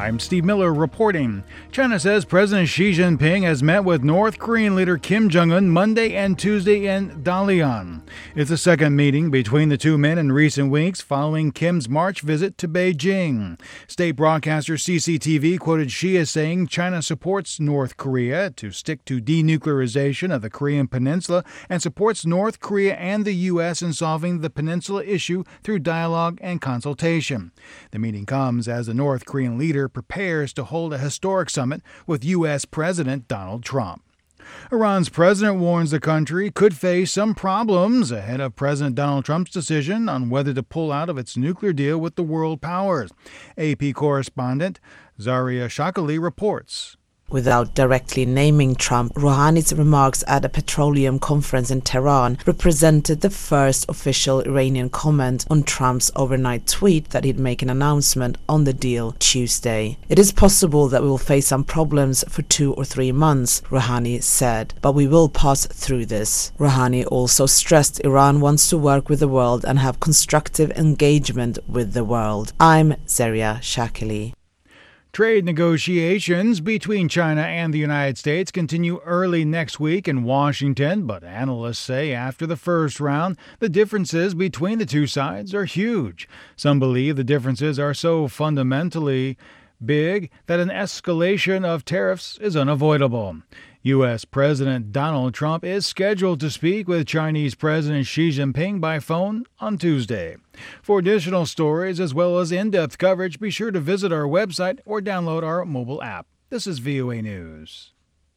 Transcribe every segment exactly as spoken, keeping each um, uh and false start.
I'm Steve Miller reporting. China says President Xi Jinping has met with North Korean leader Kim Jong-un Monday and Tuesday in Dalian. It's the second meeting between the two men in recent weeks following Kim's March visit to Beijing. State broadcaster C C T V quoted Xi as saying China supports North Korea to stick to denuclearization of the Korean Peninsula and supports North Korea and the U S in solving the peninsula issue through dialogue and consultation. The meeting comes as the North Korean leader prepares to hold a historic summit with U S President Donald Trump. Iran's president warns the country could face some problems ahead of President Donald Trump's decision on whether to pull out of its nuclear deal with the world powers. A P correspondent Zaria Shakali reports. Without directly naming Trump, Rouhani's remarks at a petroleum conference in Tehran represented the first official Iranian comment on Trump's overnight tweet that he'd make an announcement on the deal Tuesday. It is possible that we will face some problems for two or three months, Rouhani said, but we will pass through this. Rouhani also stressed Iran wants to work with the world and have constructive engagement with the world. I'm Zaria Shakali. Trade negotiations between China and the United States continue early next week in Washington, but analysts say after the first round, the differences between the two sides are huge. Some believe the differences are so fundamentally big that an escalation of tariffs is unavoidable. U S. President Donald Trump is scheduled to speak with Chinese President Xi Jinping by phone on Tuesday. For additional stories as well as in-depth coverage, be sure to visit our website or download our mobile app. This is V O A News.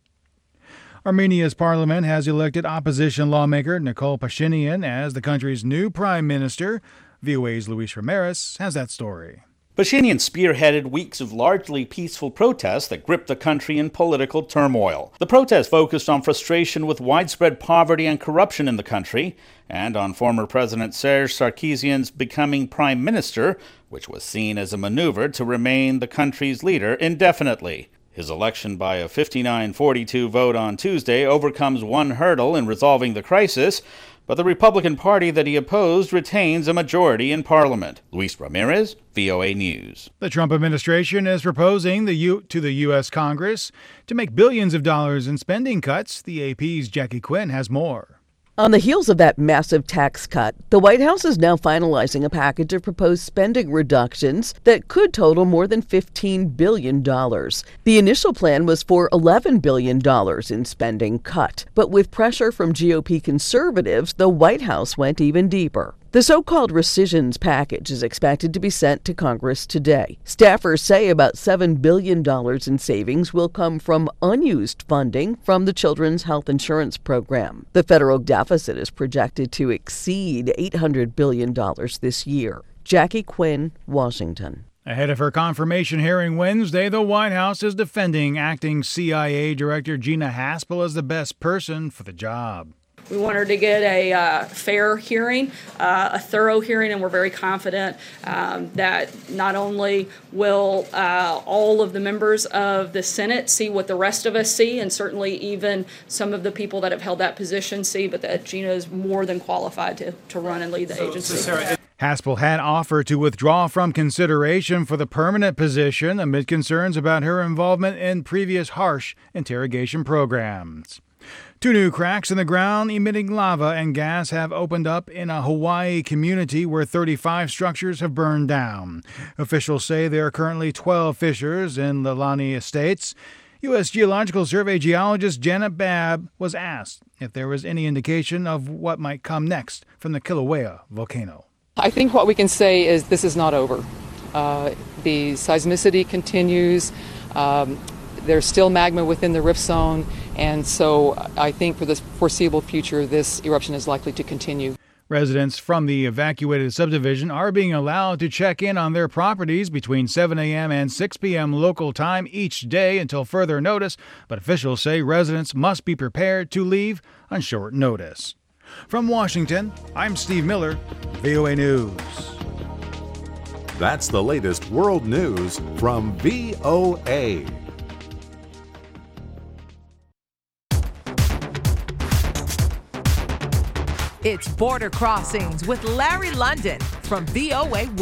Armenia's parliament has elected opposition lawmaker Nikol Pashinyan as the country's new prime minister. V O A's Luis Ramirez has that story. Pashinyan spearheaded weeks of largely peaceful protests that gripped the country in political turmoil. The protests focused on frustration with widespread poverty and corruption in the country, and on former President Serge Sarkisian's becoming prime minister, which was seen as a maneuver to remain the country's leader indefinitely. His election by a fifty-nine forty-two vote on Tuesday overcomes one hurdle in resolving the crisis, but the Republican Party that he opposed retains a majority in Parliament. Luis Ramirez, V O A News. The Trump administration is proposing the U- to the U S. Congress to make billions of dollars in spending cuts. The A P's Jackie Quinn has more. On the heels of that massive tax cut, the White House is now finalizing a package of proposed spending reductions that could total more than fifteen billion dollars. The initial plan was for eleven billion dollars in spending cut, but with pressure from G O P conservatives, the White House went even deeper. The so-called rescissions package is expected to be sent to Congress today. Staffers say about seven billion dollars in savings will come from unused funding from the Children's Health Insurance Program. The federal deficit is projected to exceed eight hundred billion dollars this year. Jackie Quinn, Washington. Ahead of her confirmation hearing Wednesday, the White House is defending acting C I A Director Gina Haspel as the best person for the job. We want her to get a uh, fair hearing, uh, a thorough hearing, and we're very confident um, that not only will uh, all of the members of the Senate see what the rest of us see, and certainly even some of the people that have held that position see, but that Gina is more than qualified to, to run and lead the so, agency. So Sarah, Haspel had offered to withdraw from consideration for the permanent position amid concerns about her involvement in previous harsh interrogation programs. Two new cracks in the ground emitting lava and gas have opened up in a Hawaii community where thirty-five structures have burned down. Officials say there are currently twelve fissures in Leilani Estates. U S. Geological Survey geologist Janet Babb was asked if there was any indication of what might come next from the Kilauea volcano. I think what we can say is this is not over. Uh, the seismicity continues. Um, there's still magma within the rift zone. And so I think for the foreseeable future, this eruption is likely to continue. Residents from the evacuated subdivision are being allowed to check in on their properties between seven a.m. and six p.m. local time each day until further notice, but officials say residents must be prepared to leave on short notice. From Washington, I'm Steve Miller, V O A News. That's the latest world news from V O A. It's Border Crossings with Larry London from V O A